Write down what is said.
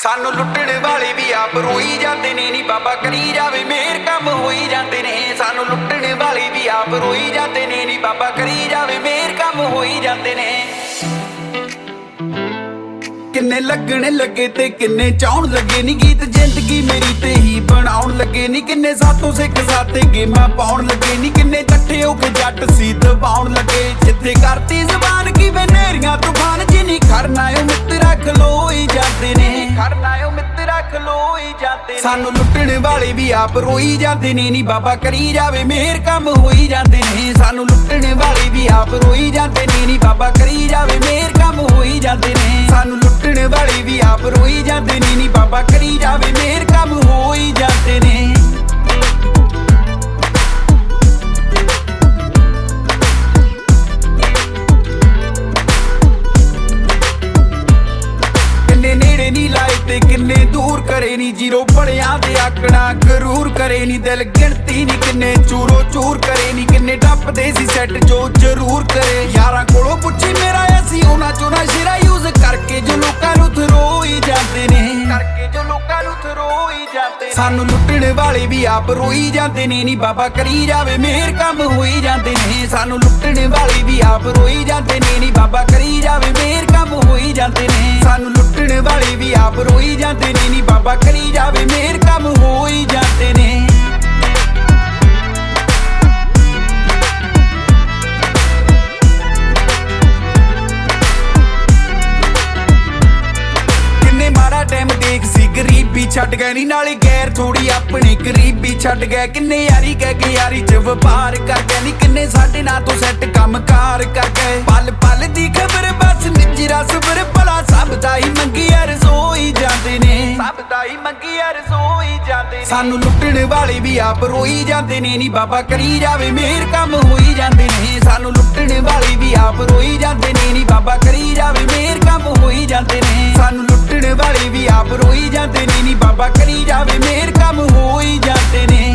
ਸਾਨੂੰ ਲੁੱਟਣ ਵਾਲੇ ਵੀ ਆਪ ਰੋਈ ਜਾਂਦੇ ਨੇ ਨੀ ਬਾਬਾ ਕਰੀ ਜਾਵੇ ਮੇਰ ਕੰਮ ਹੋਈ ਜਾਂਦੇ ਨੇ। ਸਾਨੂੰ ਲੁੱਟਣ ਵਾਲੇ ਵੀ ਆਪ ਰੋਈ ਜਾਂਦੇ ਨੇ ਨੀ ਬਾਬਾ ਕਰੀ ਜਾਵੇ ਮੇਰ ਕੰਮ ਹੋਈ ਜਾਂਦੇ ਨੇ। ਕਿੰਨੇ ਲੱਗਣ ਲੱਗੇ ਤੇ ਕਿੰਨੇ ਚਾਉਣ ਲੱਗੇ ਨੀ ਗੀਤ ਜ਼ਿੰਦਗੀ ਮੇਰੀ ਤੇ ਹੀ ਬਣਾਉਣ ਲੱਗੇ ਨੀ। ਕਿੰਨੇ ਸਾਥੋਂ ਸਿੱਖ ਸਾਥੇ ਗੇਮਾਂ ਪਾਉਣ ਲੱਗੇ ਨੀ। ਕਿੰਨੇ ਇਕੱਠੇ ਹੋ ਕੇ ਜੱਟ ਸੀ ਦਬਾਉਣ ਲੱਗੇ। ਜਿੱਥੇ ਕਰਤੀ ਜ਼ਬਾਨ ਕੀ ਬਨੇਰੀਆਂ ਤੂਫਾਨ ਜਿਨੀ ਖੜਨਾ ਓ ਮਿੱਤਰਾ ਖਲੋਈ ਜਾਂਦੇ ਨੇ। ਖੜਨਾ ਓ ਮਿੱਤਰਾ ਖਲੋਈ ਜਾਂਦੇ ਨੇ। ਸਾਨੂੰ ਲੁੱਟਣ ਵਾਲੇ ਵੀ ਆਪ ਰੋਈ ਜਾਂਦੇ ਨੇ ਨੀ ਬਾਬਾ ਕਰੀ ਜਾਵੇ ਮੇਰ ਕੰਮ ਹੋਈ ਜਾਂਦੇ ਨੇ। ਸਾਨੂੰ ਲੁੱਟਣ ਵਾਲੇ ਵੀ ਆਪ ਰੋਈ ਜਾਂਦੇ ਨੇ ਨੀ ਬਾਬਾ ਕਰੀ ਜਾਵੇ ਮੇਰ ਕੰਮ ਹੋਈ ਜਾਂਦੇ ਨੇ। ਸਾਨੂੰ ਲੁੱਟਣ ਵਾਲੇ ਵੀ ਆਪ ਰੋਈ ਜਾਂਦੇ ਨੇ ਨੀ ਬਾਬਾ ਕਰੀ ਜਾਵੇ ਮੇਰ ਕੰਮ ਹੋਈ ਜਾਂਦੇ ਨੇ। ਕਿੰਨੇ ਨੇੜੇ ਨੀ ਲਾਏ ਤੇ ਕਿੰਨੇ ਦੂਰ ਕਰੇ ਨੀ। ਜੀਰੋ ਪੜਿਆਂ ਦੇ ਆਕੜਾ ਗਰੂਰ ਕਰੇ ਨੀ। ਦਿਲ ਗਿਣਤੀ ਨੀ ਕਿੰਨੇ ਚੂਰੋ ਚੂਰ ਕਰੇ ਨੀ। ਕਿੰਨੇ ਟੱਪਦੇ ਸੀ ਸੈੱਟ ਜੋ ਜ਼ਰੂਰ ਕਰੇ। ਯਾਰਾਂ ਕੋਲੋਂ ਪੁੱਛੀ ਮੇਰਾ ਅਸੀਂ ਉਹਨਾਂ ਚੋਂ ਨਾ ਸ਼ੇਰਾ ਯੂਜ਼ ਕਰਕੇ ਜੋ ਲੋਕਾਂ ਨੂੰ ਥਰੋਈ ਜਾਂਦੇ ਨੇ। ਕਰਕੇ ਜੋ ਲੋਕਾਂ ਨੂੰ ਥਰੋਈ ਜਾਂਦੇ ਨੇ। ਸਾਨੂੰ ਲੁੱਟਣ ਵਾਲੇ ਵੀ ਆਪ ਰੋਈ ਜਾਂਦੇ ਨੇ ਨੀ ਬਾਬਾ ਕਰੀ ਜਾਵੇ ਮੇਰ ਕੰਮ ਹੋਈ ਜਾਂਦੇ ਨੇ। ਸਾਨੂੰ ਲੁੱਟਣ ਵਾਲੇ ਵੀ ਆਪ ਰੋਈ ਜਾਂਦੇ ਨੇ ਨੀ ਬਾਬਾ ਕਰੀ ਜਾਵੇ ਮੇਰ ਕੰਮ ਹੋਈ ਜਾਂਦੇ ਨੇ। ਸਾਨੂੰ ਲੁੱਟਣ ਵਾਲੇ ਵੀ ਆਪ ਰੋਈ ਜਾਂਦੇ ਨੇ ਨੀ ਬਾਬਾ ਕਰੀ ਜਾਵੇ ਮੇਰ ਕੰਮ ਹੋਈ ਜਾਂਦੇ ਨੇ। ਟਾਈਮ ਦੇਖ ਸੀ ਗਰੀਬੀ ਛੱਡ ਗਏ ਨੀ ਨਾਲੇ ਗੈਰ ਥੋੜੀ ਆਪਣੀ ਗਰੀਬੀ ਛੱਡ ਗਏ। ਕਿੰਨੇ ਯਾਰੀ ਕਹਿ ਕੇ ਯਾਰੀ ਚ ਵਪਾਰ ਕਰ ਗਏ ਨੀ। ਕਿੰਨੇ ਸਾਡੇ ਨਾਂ ਤੋਂ ਸੈੱਟ ਕੰਮ ਕਾਰ ਕਰ ਗਏ। ਪਲ ਪਲ ਦੀ ਖਬਰ ਬਸ ਨਿਜਰਾ ਸਬਰ ਭਲਾ ਸਭ ਦਾ ਹੀ ਮੰਗੀ ਰਸੋਈ ਜਾਂਦੇ ਨੇ। ਸਭ ਦਾ ਹੀ ਮੰਗੀ ਰਸੋਈ ਜਾਂਦੇ ਨੇ। ਸਾਨੂੰ ਲੁੱਟਣ ਵਾਲੇ ਵੀ ਆਪ ਰੋਈ ਜਾਂਦੇ ਨੇ ਨੀ ਬਾਬਾ ਕਰੀ ਜਾਵੇ ਮੇਰ ਕੰਮ ਹੋਈ ਜਾਂਦੇ ਨੇ। ਸਾਨੂੰ ਲੁੱਟਣ ਵਾਲੇ ਵੀ ਆਪ ਰੋਈ ਜਾਂਦੇ ਨੇ ਨੀ ਬਾਬਾ ਕਰੀ ਜਾਵੇ ਮੇਰ ਕੰਮ ਹੋਈ ਜਾਂਦੇ ਨੇ। ਸਾਨੂੰ ਲੁੱਟਣ ਵਾਲੇ ਵੀ ਆਪ ਰੋਈ ਜਾਂਦੇ ਨੇ ਨੀ ਬਾਬਾ ਕਰੀ ਜਾਵੇ ਮੇਰ ਕੰਮ ਹੋਈ ਜਾਂਦੇ ਨੇ।